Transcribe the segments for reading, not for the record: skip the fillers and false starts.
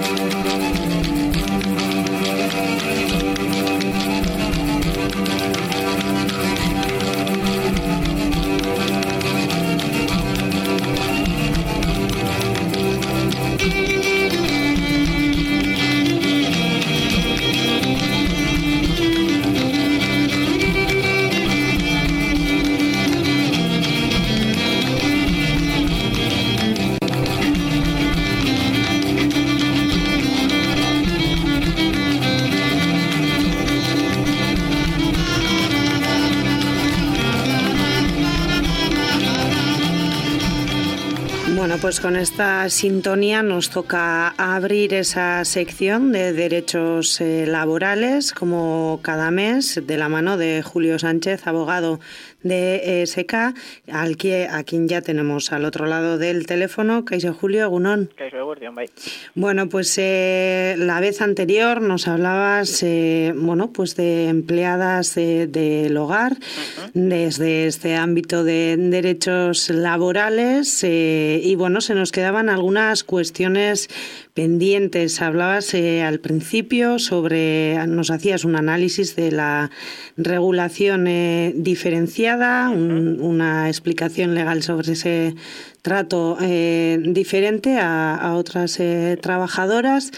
Bueno, pues con esta sintonía nos toca abrir esa sección de derechos laborales, como cada mes, de la mano de Julio Sánchez, abogado de ESK, a quien ya tenemos al otro lado del teléfono. Kaixo Julio, egunon. Kaixo eguerdion, bai. Bueno, pues la vez anterior nos hablabas pues de empleadas del hogar, desde este ámbito de derechos laborales, y bueno, se nos quedaban algunas cuestiones pendientes. Hablabas al principio nos hacías un análisis de la regulación diferenciada, una explicación legal sobre ese trato diferente a otras trabajadoras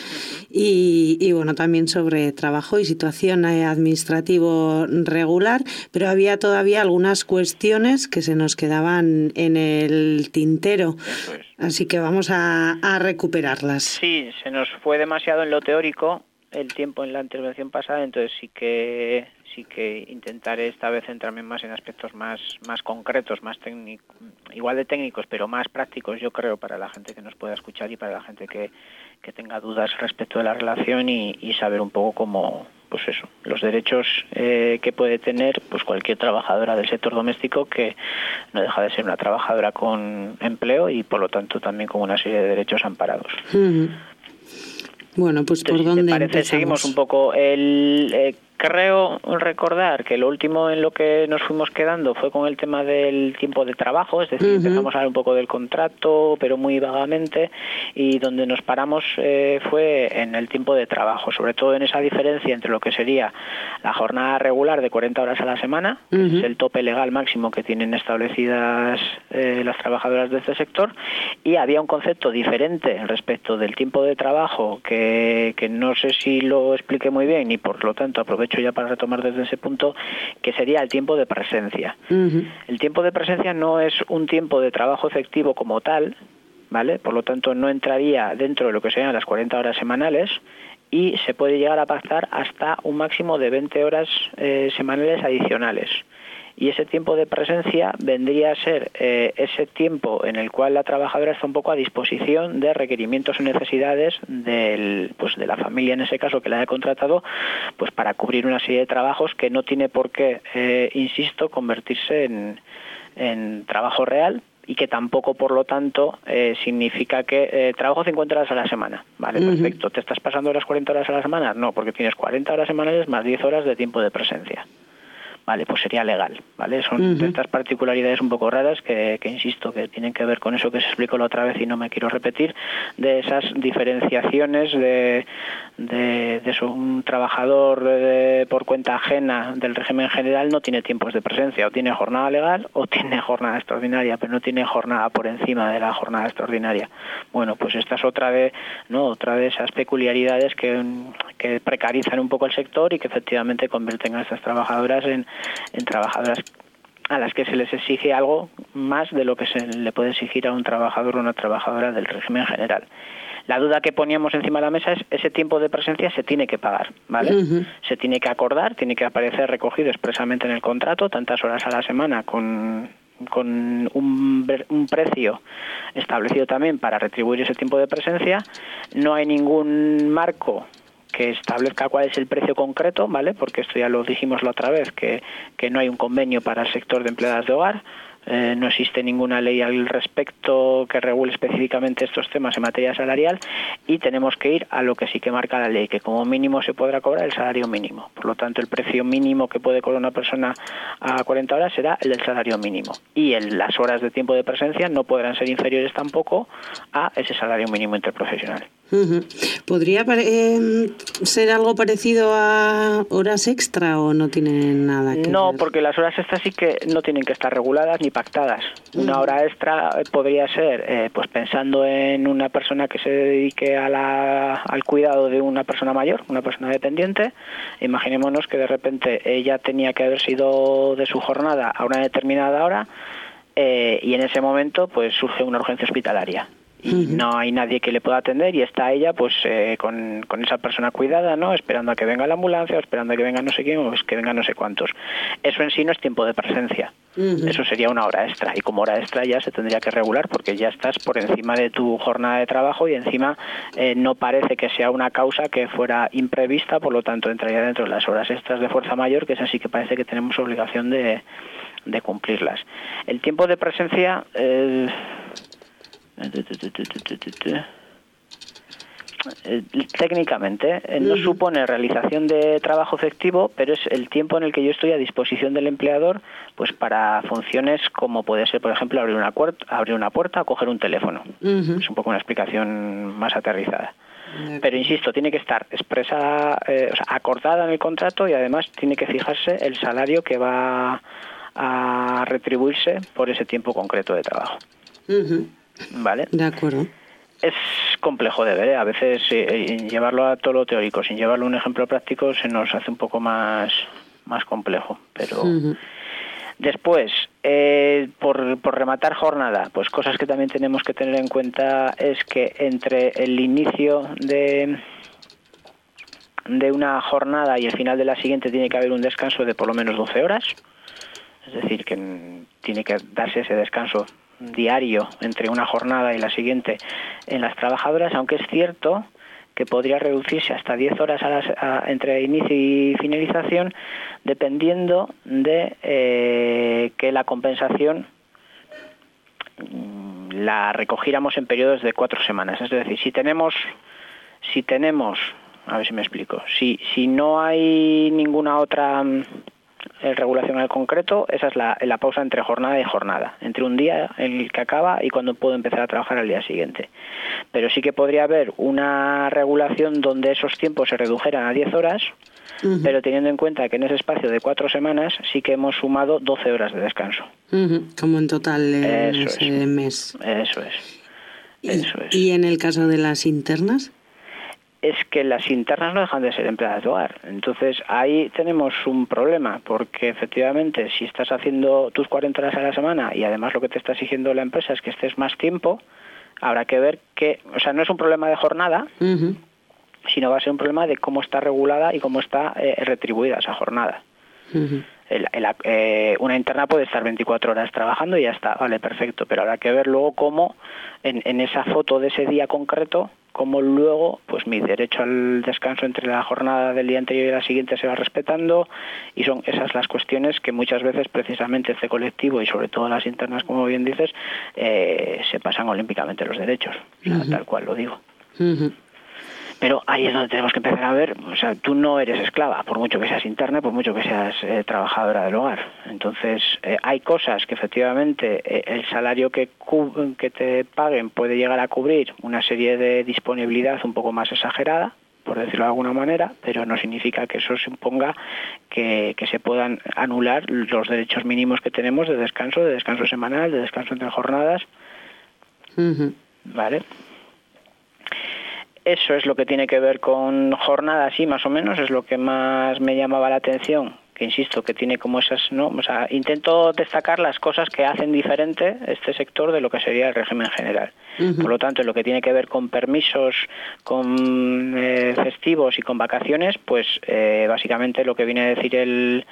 y bueno, también sobre trabajo y situación administrativo regular, pero había todavía algunas cuestiones que se nos quedaban en el tintero. Eso es. Así que vamos a recuperarlas. Sí, se nos fue demasiado en lo teórico el tiempo en la intervención pasada, entonces sí que intentaré esta vez centrarme más en aspectos más concretos, más técnicos, igual de técnicos, pero más prácticos, yo creo, para la gente que nos pueda escuchar y para la gente que tenga dudas respecto de la relación y saber un poco cómo, pues eso, los derechos que puede tener pues cualquier trabajadora del sector doméstico, que no deja de ser una trabajadora con empleo y por lo tanto también con una serie de derechos amparados. Bueno, pues ¿por dónde empezamos? Seguimos un poco. Creo recordar que lo último en lo que nos fuimos quedando fue con el tema del tiempo de trabajo, es decir, empezamos a hablar un poco del contrato, pero muy vagamente, y donde nos paramos fue en el tiempo de trabajo, sobre todo en esa diferencia entre lo que sería la jornada regular de 40 horas a la semana, que es el tope legal máximo que tienen establecidas las trabajadoras de este sector, y había un concepto diferente respecto del tiempo de trabajo que no sé si lo expliqué muy bien y por lo tanto aprovecho ya para retomar desde ese punto, que sería el tiempo de presencia. El tiempo de presencia no es un tiempo de trabajo efectivo como tal, ¿vale? Por lo tanto no entraría dentro de lo que serían las 40 horas semanales y se puede llegar a pactar hasta un máximo de 20 horas semanales adicionales. Y ese tiempo de presencia vendría a ser ese tiempo en el cual la trabajadora está un poco a disposición de requerimientos o necesidades de la familia, en ese caso, que la haya contratado, pues para cubrir una serie de trabajos que no tiene por qué, insisto, convertirse en trabajo real, y que tampoco, por lo tanto, significa que trabajo 50 horas a la semana. Vale, perfecto. ¿Te estás pasando las 40 horas a la semana? No, porque tienes 40 horas semanales más 10 horas de tiempo de presencia. Vale, pues sería legal, ¿vale? Son estas particularidades un poco raras que insisto, que tienen que ver con eso que se explicó la otra vez y no me quiero repetir, de esas diferenciaciones de eso. Un trabajador por cuenta ajena del régimen general no tiene tiempos de presencia, o tiene jornada legal o tiene jornada extraordinaria, pero no tiene jornada por encima de la jornada extraordinaria. Bueno, pues esta es otra de esas peculiaridades que precarizan un poco el sector y que efectivamente convierten a estas trabajadoras en trabajadoras a las que se les exige algo más de lo que se le puede exigir a un trabajador o una trabajadora del régimen general. La duda que poníamos encima de la mesa es ese tiempo de presencia se tiene que pagar, ¿vale? Se tiene que acordar, tiene que aparecer recogido expresamente en el contrato, tantas horas a la semana con un precio establecido también para retribuir ese tiempo de presencia. No hay ningún marco que establezca cuál es el precio concreto, ¿vale? Porque esto ya lo dijimos la otra vez, que no hay un convenio para el sector de empleadas de hogar. No existe ninguna ley al respecto que regule específicamente estos temas en materia salarial, y tenemos que ir a lo que sí que marca la ley, que como mínimo se podrá cobrar el salario mínimo. Por lo tanto, el precio mínimo que puede cobrar una persona a 40 horas será el del salario mínimo, y las horas de tiempo de presencia no podrán ser inferiores tampoco a ese salario mínimo interprofesional. ¿Podría ser algo parecido a horas extra o no tienen nada que No, ver? porque las horas extras sí que no tienen que estar reguladas ni pactadas. Una hora extra podría ser, pues pensando en una persona que se dedique al cuidado de una persona mayor, una persona dependiente. Imaginémonos que de repente ella tenía que haber sido de su jornada a una determinada hora y en ese momento pues surge una urgencia hospitalaria. Y no hay nadie que le pueda atender y está ella pues con esa persona cuidada, ¿no? Esperando a que venga la ambulancia, o esperando a que venga no sé quién, o que venga no sé cuántos. Eso en sí no es tiempo de presencia. Eso sería una hora extra, y como hora extra ya se tendría que regular porque ya estás por encima de tu jornada de trabajo y encima no parece que sea una causa que fuera imprevista, por lo tanto entraría dentro de las horas extras de fuerza mayor, que es así que parece que tenemos obligación de cumplirlas. El tiempo de presencia... técnicamente no supone realización de trabajo efectivo, pero es el tiempo en el que yo estoy a disposición del empleador pues para funciones como puede ser, por ejemplo, abrir una puerta o coger un teléfono. Es un poco una explicación más aterrizada. Pero insisto, tiene que estar expresada, acordada en el contrato, y además tiene que fijarse el salario que va a retribuirse por ese tiempo concreto de trabajo. ¿Vale? De acuerdo. Es complejo de ver, ¿eh? A veces llevarlo a todo lo teórico sin llevarlo a un ejemplo práctico se nos hace un poco más complejo, pero después por rematar jornada, pues cosas que también tenemos que tener en cuenta es que entre el inicio de una jornada y el final de la siguiente tiene que haber un descanso de por lo menos 12 horas, es decir, que tiene que darse ese descanso diario entre una jornada y la siguiente en las trabajadoras, aunque es cierto que podría reducirse hasta 10 horas entre inicio y finalización, dependiendo de que la compensación la recogiéramos en periodos de 4 semanas. Es decir, si tenemos, a ver si me explico, si no hay ninguna otra regulación al concreto, esa es la pausa entre jornada y jornada, entre un día en el que acaba y cuando puedo empezar a trabajar al día siguiente. Pero sí que podría haber una regulación donde esos tiempos se redujeran a 10 horas, pero teniendo en cuenta que en ese espacio de 4 semanas sí que hemos sumado 12 horas de descanso. Como en total en ese mes. Eso es. ¿Y en el caso de las internas? Es que las internas no dejan de ser empleadas de hogar. Entonces ahí tenemos un problema, porque efectivamente si estás haciendo tus 40 horas a la semana y además lo que te está exigiendo la empresa es que estés más tiempo, habrá que ver que, o sea, no es un problema de jornada, sino va a ser un problema de cómo está regulada y cómo está retribuida esa jornada. Una interna puede estar 24 horas trabajando y ya está, vale, perfecto, pero habrá que ver luego cómo en esa foto de ese día concreto, cómo luego pues mi derecho al descanso entre la jornada del día anterior y la siguiente se va respetando, y son esas las cuestiones que muchas veces precisamente este colectivo y sobre todo las internas, como bien dices, se pasan olímpicamente los derechos, o sea, tal cual lo digo. Pero ahí es donde tenemos que empezar a ver, o sea, tú no eres esclava, por mucho que seas interna, por mucho que seas trabajadora del hogar. Entonces, hay cosas que efectivamente el salario que te paguen puede llegar a cubrir una serie de disponibilidad un poco más exagerada, por decirlo de alguna manera, pero no significa que eso suponga que se puedan anular los derechos mínimos que tenemos de descanso semanal, de descanso entre jornadas. ¿Vale? Eso es lo que tiene que ver con jornadas, sí, más o menos, es lo que más me llamaba la atención, que insisto, que tiene como esas, ¿no? O sea, intento destacar las cosas que hacen diferente este sector de lo que sería el régimen general. Por lo tanto, en lo que tiene que ver con permisos, con festivos y con vacaciones, pues básicamente lo que viene a decir el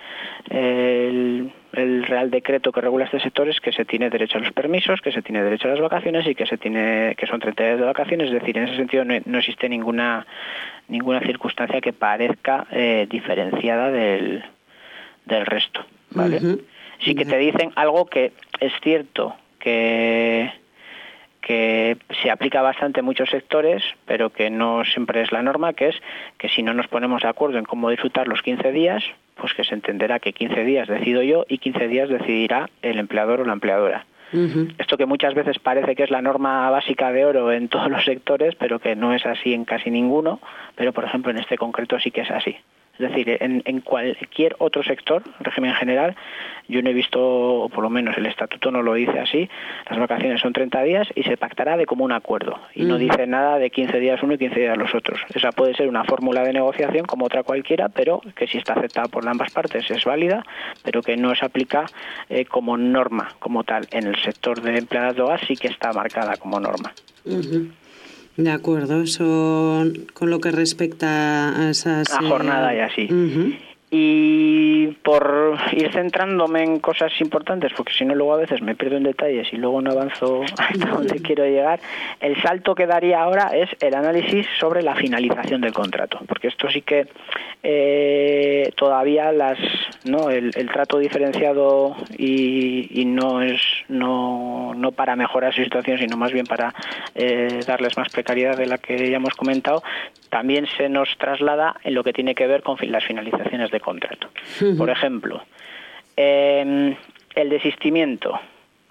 Real Decreto que regula este sector es que se tiene derecho a los permisos, que se tiene derecho a las vacaciones y que son 30 días de vacaciones. Es decir, en ese sentido no existe ninguna circunstancia que parezca diferenciada del resto, ¿vale? Sí que te dicen algo que es cierto que se aplica bastante en muchos sectores, pero que no siempre es la norma, que es que si no nos ponemos de acuerdo en cómo disfrutar los 15 días, pues que se entenderá que 15 días decido yo y 15 días decidirá el empleador o la empleadora. Esto que muchas veces parece que es la norma básica de oro en todos los sectores, pero que no es así en casi ninguno, pero por ejemplo en este concreto sí que es así. Es decir, en cualquier otro sector, régimen general, yo no he visto, o por lo menos el estatuto no lo dice así, las vacaciones son 30 días y se pactará de común acuerdo. Y no dice nada de 15 días uno y 15 días los otros. Esa puede ser una fórmula de negociación como otra cualquiera, pero que si está aceptada por ambas partes es válida, pero que no se aplica como norma, como tal. En el sector de empleadas de hogar sí que está marcada como norma. De acuerdo, eso con lo que respecta a esas... A jornada y así. Y por ir centrándome en cosas importantes, porque si no luego a veces me pierdo en detalles y luego no avanzo hasta donde quiero llegar, el salto que daría ahora es el análisis sobre la finalización del contrato, porque esto sí que todavía el trato diferenciado y no para mejorar su situación, sino más bien para darles más precariedad de la que ya hemos comentado, también se nos traslada en lo que tiene que ver con las finalizaciones de contrato. Por ejemplo, el desistimiento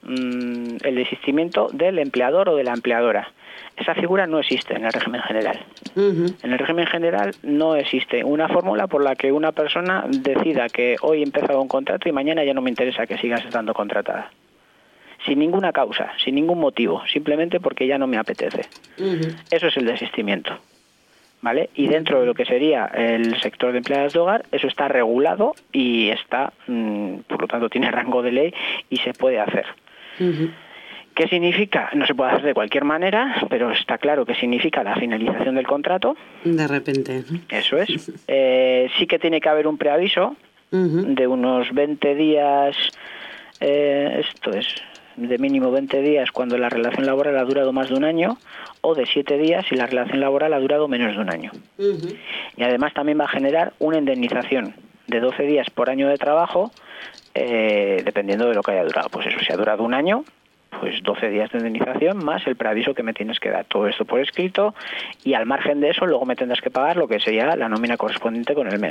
del empleador o de la empleadora. Esa figura no existe en el régimen general. En el régimen general no existe una fórmula por la que una persona decida que hoy he empezado un contrato y mañana ya no me interesa que sigas estando contratada. Sin ninguna causa, sin ningún motivo, simplemente porque ya no me apetece. Eso es el desistimiento. ¿Vale? Y dentro de lo que sería el sector de empleadas de hogar, eso está regulado y está, por lo tanto, tiene rango de ley y se puede hacer. ¿Qué significa? No se puede hacer de cualquier manera, pero está claro que significa la finalización del contrato. De repente. Eso es. Sí que tiene que haber un preaviso de unos 20 días, esto es, de mínimo 20 días cuando la relación laboral ha durado más de un año, o de 7 días si la relación laboral ha durado menos de un año. Y además también va a generar una indemnización de 12 días por año de trabajo, dependiendo de lo que haya durado. Pues eso, si ha durado un año, pues 12 días de indemnización más el preaviso que me tienes que dar. Todo esto por escrito, y al margen de eso luego me tendrás que pagar lo que sería la nómina correspondiente con el mes.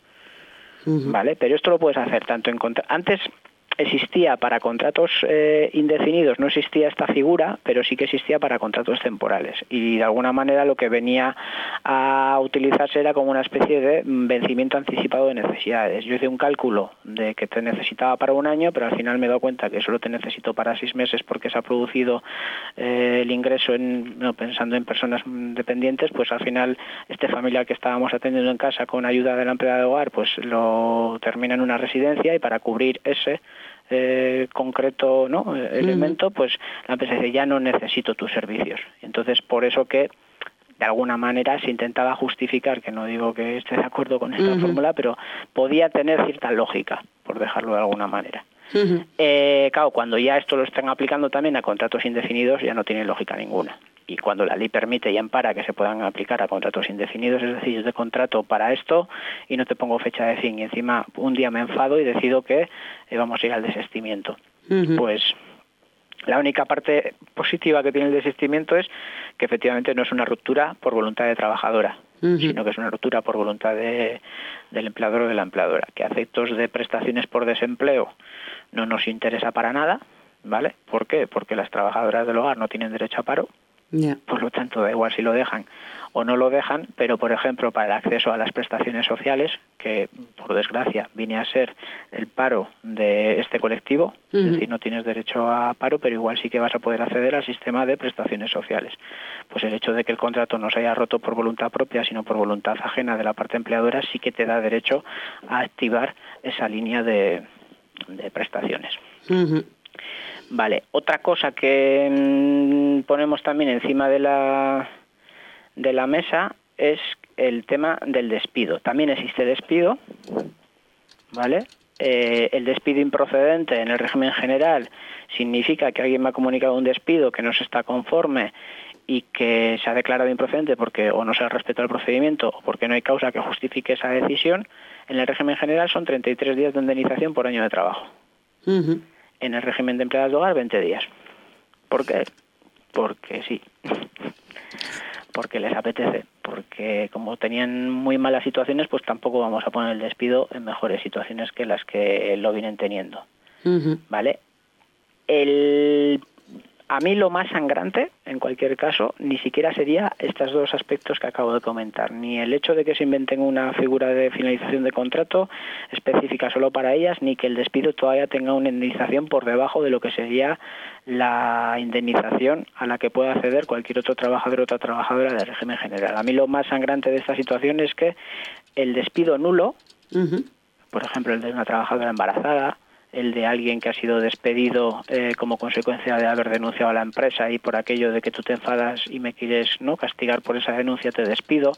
¿Vale? Pero esto lo puedes hacer tanto en antes existía para contratos indefinidos, no existía esta figura, pero sí que existía para contratos temporales. Y de alguna manera lo que venía a utilizarse era como una especie de vencimiento anticipado de necesidades. Yo hice un cálculo de que te necesitaba para un año, pero al final me he dado cuenta que solo te necesito para 6 meses porque se ha producido el ingreso pensando en personas dependientes, pues al final este familiar que estábamos atendiendo en casa con ayuda de la empleada de hogar, pues lo termina en una residencia, y para cubrir ese concreto elemento, pues la empresa dice, ya no necesito tus servicios. Entonces, por eso que de alguna manera se intentaba justificar, que no digo que esté de acuerdo con esta fórmula, pero podía tener cierta lógica, por dejarlo de alguna manera. Claro, cuando ya esto lo están aplicando también a contratos indefinidos, ya no tiene lógica ninguna. Y cuando la ley permite y ampara que se puedan aplicar a contratos indefinidos, es decir, yo te contrato para esto y no te pongo fecha de fin, y encima un día me enfado y decido que vamos a ir al desistimiento. Pues la única parte positiva que tiene el desistimiento es que efectivamente no es una ruptura por voluntad de trabajadora, sino que es una ruptura por voluntad del empleador o de la empleadora, que a efectos de prestaciones por desempleo no nos interesa para nada, ¿vale? ¿Por qué? Porque las trabajadoras del hogar no tienen derecho a paro. Por lo tanto, da igual si lo dejan o no lo dejan, pero por ejemplo para el acceso a las prestaciones sociales, que por desgracia viene a ser el paro de este colectivo, es decir, no tienes derecho a paro, pero igual sí que vas a poder acceder al sistema de prestaciones sociales. Pues el hecho de que el contrato no se haya roto por voluntad propia, sino por voluntad ajena de la parte empleadora, sí que te da derecho a activar esa línea de prestaciones. Vale, otra cosa que ponemos también encima de la mesa es el tema del despido. También existe despido, ¿vale? El despido improcedente en el régimen general significa que alguien me ha comunicado un despido que no se está conforme y que se ha declarado improcedente porque o no se respeta el procedimiento o porque no hay causa que justifique esa decisión. En el régimen general son 33 días de indemnización por año de trabajo. En el régimen de empleadas de hogar, 20 días. ¿Por qué? Porque sí. Porque les apetece. Porque como tenían muy malas situaciones, pues tampoco vamos a poner el despido en mejores situaciones que las que lo vienen teniendo. ¿Vale? A mí lo más sangrante, en cualquier caso, ni siquiera sería estos dos aspectos que acabo de comentar. Ni el hecho de que se inventen una figura de finalización de contrato específica solo para ellas, ni que el despido todavía tenga una indemnización por debajo de lo que sería la indemnización a la que pueda acceder cualquier otro trabajador o otra trabajadora del régimen general. A mí lo más sangrante de esta situación es que el despido nulo, por ejemplo, el de una trabajadora embarazada, el de alguien que ha sido despedido como consecuencia de haber denunciado a la empresa y por aquello de que tú te enfadas y me quieres castigar por esa denuncia, te despido.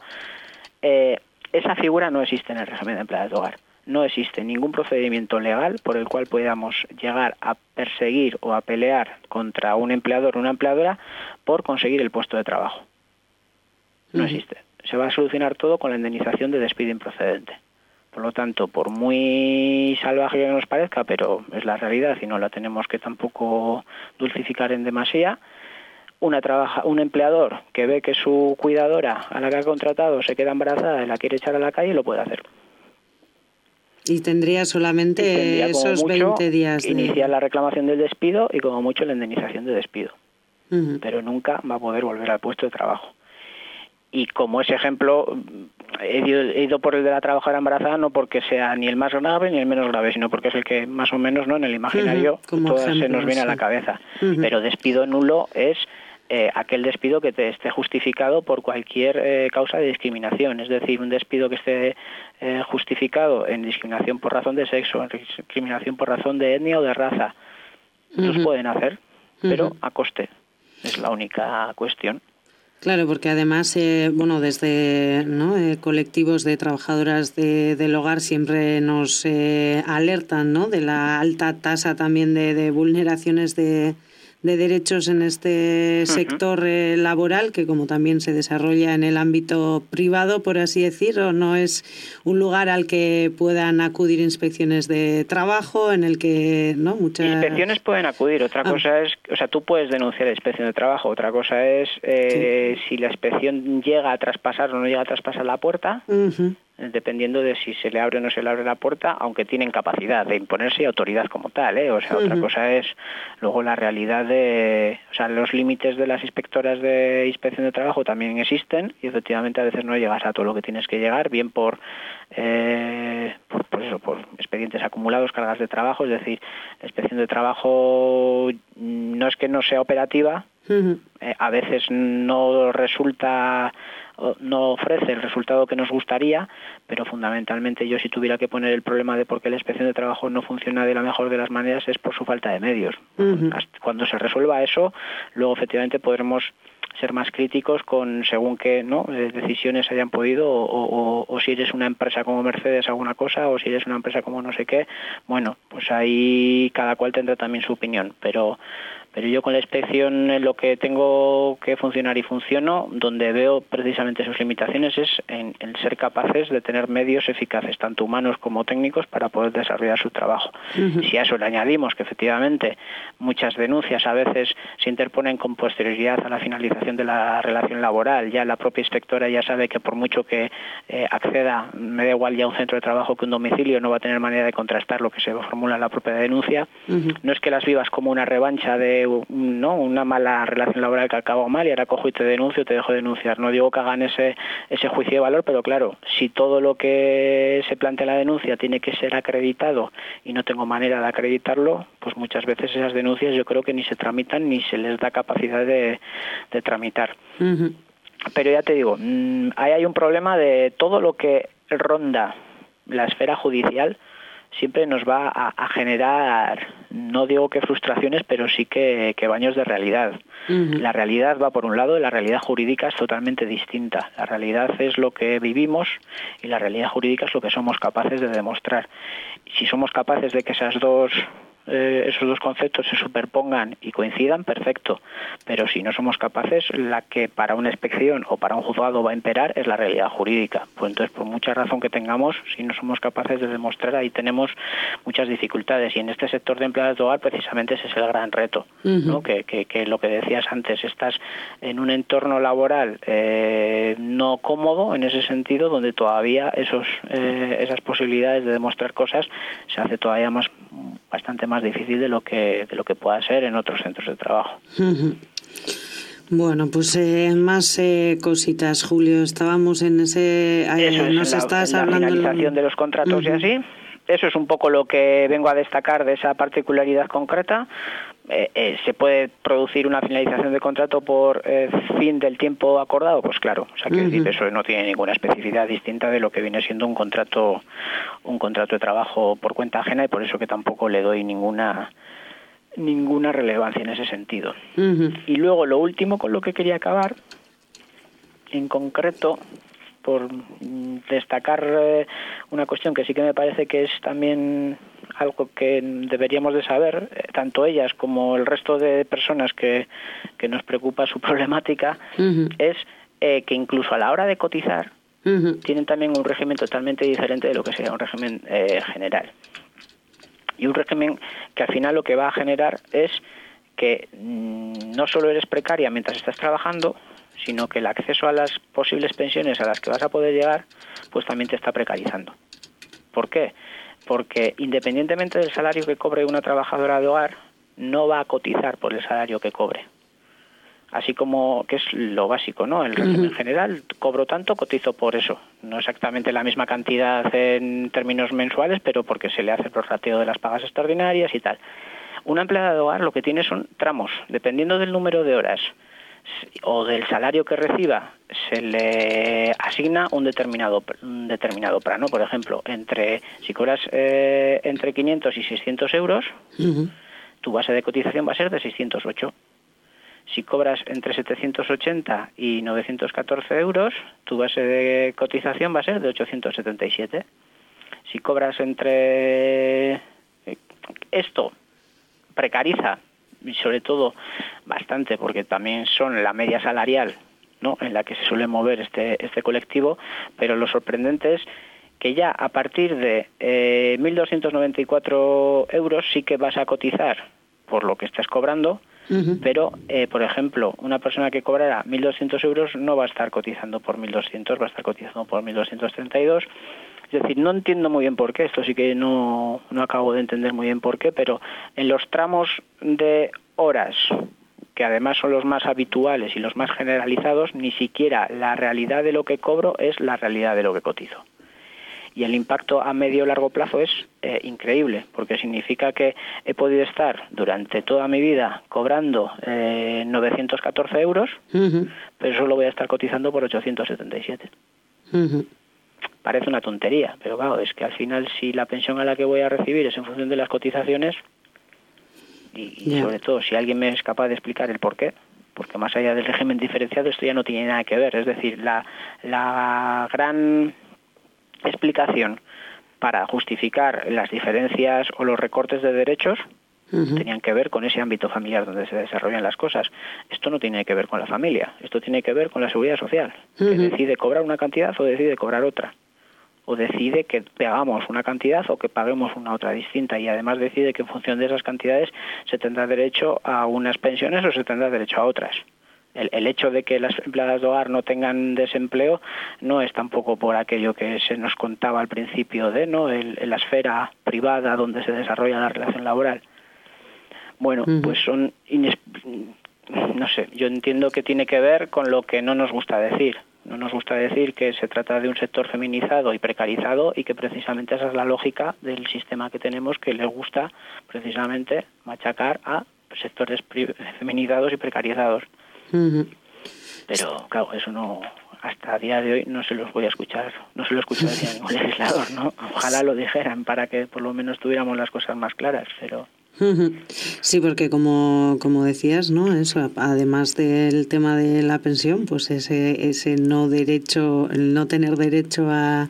Esa figura no existe en el régimen de empleados de hogar. No existe ningún procedimiento legal por el cual podamos llegar a perseguir o a pelear contra un empleador o una empleadora por conseguir el puesto de trabajo. No existe. Se va a solucionar todo con la indemnización de despido improcedente. Por lo tanto, por muy salvaje que nos parezca, pero es la realidad y no la tenemos que tampoco dulcificar en demasía, un empleador que ve que su cuidadora a la que ha contratado se queda embarazada y la quiere echar a la calle, lo puede hacer. Y tendría solamente esos 20 días. Iniciar la reclamación del despido y como mucho la indemnización de despido. Pero nunca va a poder volver al puesto de trabajo. Y como ese ejemplo, he ido por el de la trabajadora embarazada no porque sea ni el más grave ni el menos grave, sino porque es el que más o menos en el imaginario todas ejemplo, se nos viene a la cabeza. Pero despido nulo es aquel despido que te esté justificado por cualquier causa de discriminación. Es decir, un despido que esté justificado en discriminación por razón de sexo, en discriminación por razón de etnia o de raza. Los pueden hacer, pero a coste. Es la única cuestión. Claro, porque además, desde colectivos de trabajadoras del hogar siempre nos alertan, de la alta tasa también de vulneraciones de derechos en este sector laboral, que como también se desarrolla en el ámbito privado, por así decirlo, no es un lugar al que puedan acudir inspecciones de trabajo, en el que muchas... Inspecciones pueden acudir, otra cosa es, tú puedes denunciar la inspección de trabajo, otra cosa es si la inspección llega a traspasar o no llega a traspasar la puerta, dependiendo de si se le abre o no se le abre la puerta, aunque tienen capacidad de imponerse y autoridad como tal, otra cosa es luego la realidad los límites de las inspectoras de inspección de trabajo también existen y efectivamente a veces no llegas a todo lo que tienes que llegar, bien por expedientes acumulados, cargas de trabajo, es decir, la inspección de trabajo no es que no sea operativa, a veces no ofrece el resultado que nos gustaría, pero fundamentalmente yo si tuviera que poner el problema de por qué la inspección de trabajo no funciona de la mejor de las maneras es por su falta de medios. Cuando se resuelva eso, luego efectivamente podremos ser más críticos con según qué decisiones hayan podido o si eres una empresa como Mercedes alguna cosa o si eres una empresa como no sé qué, pues ahí cada cual tendrá también su opinión, pero yo con la inspección en lo que tengo que funcionar y funciono, donde veo precisamente sus limitaciones es en ser capaces de tener medios eficaces, tanto humanos como técnicos, para poder desarrollar su trabajo. Si a eso le añadimos que efectivamente muchas denuncias a veces se interponen con posterioridad a la finalización de la relación laboral, ya la propia inspectora ya sabe que por mucho que acceda, me da igual ya un centro de trabajo que un domicilio, no va a tener manera de contrastar lo que se formula en la propia denuncia. No es que las vivas como una revancha de una mala relación laboral que acabó mal y ahora cojo y te denuncio, te dejo denunciar. No digo que hagan ese juicio de valor, pero claro, si todo lo que se plantea en la denuncia tiene que ser acreditado y no tengo manera de acreditarlo, pues muchas veces esas denuncias yo creo que ni se tramitan ni se les da capacidad de tramitar. Pero ya te digo, ahí hay un problema de todo lo que ronda la esfera judicial. Siempre nos va a generar, no digo que frustraciones, pero sí que baños de realidad. La realidad va por un lado y la realidad jurídica es totalmente distinta. La realidad es lo que vivimos y la realidad jurídica es lo que somos capaces de demostrar. Si somos capaces de que esos dos conceptos se superpongan y coincidan, perfecto. Pero si no somos capaces, la que para una inspección o para un juzgado va a imperar es la realidad jurídica. Pues entonces, por mucha razón que tengamos, si no somos capaces de demostrar, ahí tenemos muchas dificultades. Y en este sector de empleados de hogar, precisamente ese es el gran reto, ¿no? Que lo que decías antes, estás en un entorno laboral no cómodo en ese sentido, donde todavía esas posibilidades de demostrar cosas se hace todavía bastante más más difícil de lo que pueda ser en otros centros de trabajo. Bueno, pues más cositas, Julio. Estábamos en ese... Eso es, nos estás hablando... la finalización de los contratos y así. Eso es un poco lo que vengo a destacar de esa particularidad concreta. ¿Se puede producir una finalización de contrato por fin del tiempo acordado? Pues claro, o sea, que decir, eso no tiene ninguna especificidad distinta de lo que viene siendo un contrato de trabajo por cuenta ajena, y por eso que tampoco le doy ninguna relevancia en ese sentido. Y luego lo último con lo que quería acabar, en concreto, por destacar una cuestión que sí que me parece que es también algo que deberíamos de saber, tanto ellas como el resto de personas que nos preocupa su problemática, es que incluso a la hora de cotizar tienen también un régimen totalmente diferente de lo que sería un régimen general. Y un régimen que al final lo que va a generar es que no solo eres precaria mientras estás trabajando, sino que el acceso a las posibles pensiones a las que vas a poder llegar, pues también te está precarizando. ¿Por qué? Porque independientemente del salario que cobre una trabajadora de hogar, no va a cotizar por el salario que cobre. Así como que es lo básico, ¿no? El régimen general, cobro tanto, cotizo por eso. No exactamente la misma cantidad en términos mensuales, pero porque se le hace el prorrateo de las pagas extraordinarias y tal. Una empleada de hogar lo que tiene son tramos, dependiendo del número de horas o del salario que reciba, se le asigna un determinado plano. Por ejemplo, si cobras entre 500 y 600 euros, tu base de cotización va a ser de 608. Si cobras entre 780 y 914 euros, tu base de cotización va a ser de 877. Si cobras entre... Esto precariza, y sobre todo bastante, porque también son la media salarial, ¿no?, en la que se suele mover este colectivo, pero lo sorprendente es que ya a partir de 1.294 euros sí que vas a cotizar por lo que estás cobrando, pero, por ejemplo, una persona que cobrara 1.200 euros no va a estar cotizando por 1.200, va a estar cotizando por 1.232. Es decir, no entiendo muy bien por qué, esto sí que no acabo de entender muy bien por qué, pero en los tramos de horas, que además son los más habituales y los más generalizados, ni siquiera la realidad de lo que cobro es la realidad de lo que cotizo. Y el impacto a medio o largo plazo es increíble, porque significa que he podido estar durante toda mi vida cobrando 914 euros, pero solo voy a estar cotizando por 877. Parece una tontería, pero claro, es que al final si la pensión a la que voy a recibir es en función de las cotizaciones, y sobre todo si alguien me es capaz de explicar el por qué, porque más allá del régimen diferenciado esto ya no tiene nada que ver. Es decir, la gran explicación para justificar las diferencias o los recortes de derechos tenían que ver con ese ámbito familiar donde se desarrollan las cosas. Esto no tiene que ver con la familia, esto tiene que ver con la seguridad social, que decide cobrar una cantidad o decide cobrar otra, o decide que pagamos una cantidad o que paguemos una otra distinta, y además decide que en función de esas cantidades se tendrá derecho a unas pensiones o se tendrá derecho a otras. El hecho de que las empleadas de hogar no tengan desempleo no es tampoco por aquello que se nos contaba al principio de en la esfera privada donde se desarrolla la relación laboral. Bueno, pues son no sé, yo entiendo que tiene que ver con lo que no nos gusta decir. No nos gusta decir que se trata de un sector feminizado y precarizado, y que precisamente esa es la lógica del sistema que tenemos, que le gusta precisamente machacar a sectores feminizados y precarizados. Pero claro, eso no, hasta el día de hoy no se los voy a escuchar, no se lo escucho decir a ningún legislador, ¿no? Ojalá lo dijeran para que por lo menos tuviéramos las cosas más claras, pero... Sí, porque como decías, ¿no? Eso, además del tema de la pensión, pues ese no derecho, el no tener derecho a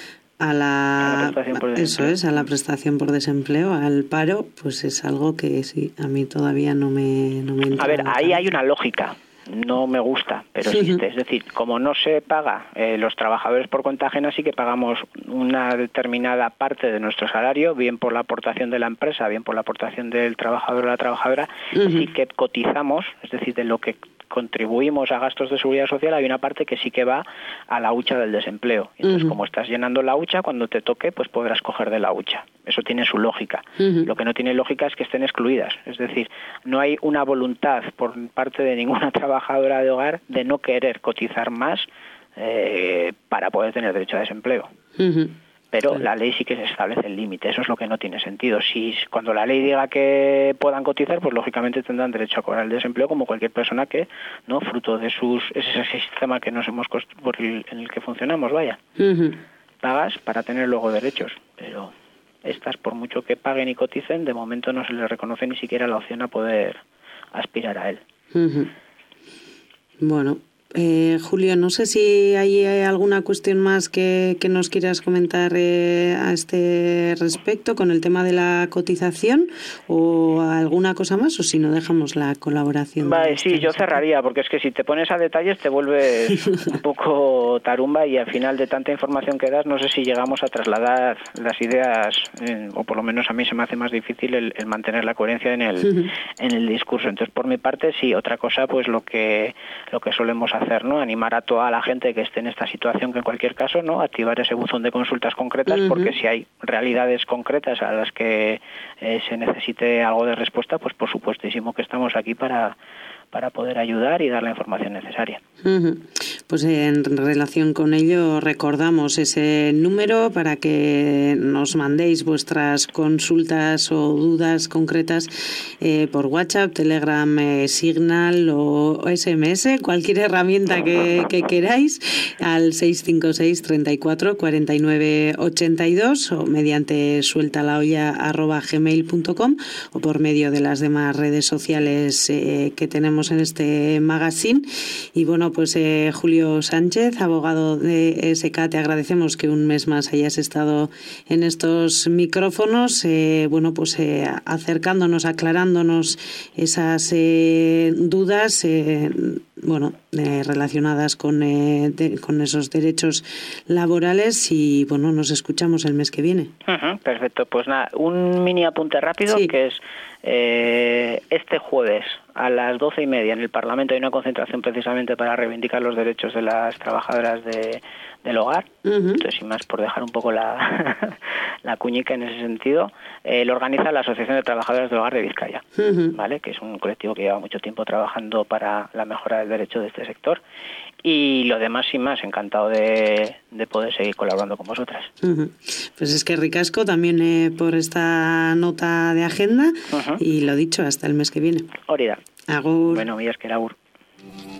la prestación por desempleo, al paro, pues es algo que sí, a mí todavía no me entra. A ver, ahí hay una lógica. No me gusta, pero existe. Es decir, como no se paga los trabajadores por cuenta ajena, sí que pagamos una determinada parte de nuestro salario, bien por la aportación de la empresa, bien por la aportación del trabajador o la trabajadora, sí que cotizamos, es decir, de lo que contribuimos a gastos de seguridad social, hay una parte que sí que va a la hucha del desempleo. Entonces, como estás llenando la hucha, cuando te toque, pues podrás coger de la hucha. Eso tiene su lógica. Lo que no tiene lógica es que estén excluidas. Es decir, no hay una voluntad por parte de ninguna trabajadora de hogar de no querer cotizar más para poder tener derecho a desempleo. Pero la ley sí que se establece el límite. Eso es lo que no tiene sentido. Si cuando la ley diga que puedan cotizar, pues lógicamente tendrán derecho a cobrar el desempleo como cualquier persona que, no, fruto de ese sistema que nos hemos en el que funcionamos, vaya. Pagas para tener luego derechos, pero estas, por mucho que paguen y coticen, de momento no se les reconoce ni siquiera la opción a poder aspirar a él. Bueno, Julio, no sé si hay alguna cuestión más que nos quieras comentar a este respecto con el tema de la cotización o alguna cosa más, o si no dejamos la colaboración. Vale, sí, yo cerraría, porque es que si te pones a detalles te vuelves un poco tarumba y al final de tanta información que das no sé si llegamos a trasladar las ideas, o por lo menos a mí se me hace más difícil el mantener la coherencia en el discurso. Entonces, por mi parte, sí. Otra cosa, pues lo que solemos hacer, ¿no? Animar a toda la gente que esté en esta situación, que en cualquier caso, ¿no? Activar ese buzón de consultas concretas, porque si hay realidades concretas a las que se necesite algo de respuesta, pues por supuestísimo que estamos aquí para poder ayudar y dar la información necesaria. Pues en relación con ello recordamos ese número para que nos mandéis vuestras consultas o dudas concretas por WhatsApp, Telegram, Signal o SMS, cualquier herramienta que queráis, al 656 34 49 82 o mediante sueltalaolla@gmail.com o por medio de las demás redes sociales que tenemos en este magazine. Y bueno, pues Julio Sánchez, abogado de ESK, te agradecemos que un mes más hayas estado en estos micrófonos, pues acercándonos, aclarándonos esas dudas relacionadas con esos derechos laborales, y bueno, nos escuchamos el mes que viene. Perfecto, pues nada, un mini apunte rápido, sí. Que es este jueves a las 12:30 en el Parlamento hay una concentración precisamente para reivindicar los derechos de las trabajadoras del hogar. Entonces, sin más, por dejar un poco la cuñica en ese sentido, lo organiza la Asociación de Trabajadoras del Hogar de Vizcaya, ¿vale? Que es un colectivo que lleva mucho tiempo trabajando para la mejora del derecho de este sector. Y lo demás, sin más, encantado de poder seguir colaborando con vosotras. Pues es que ricasco también por esta nota de agenda y lo dicho, hasta el mes que viene. Orida. Agur. Bueno, mías que era agur.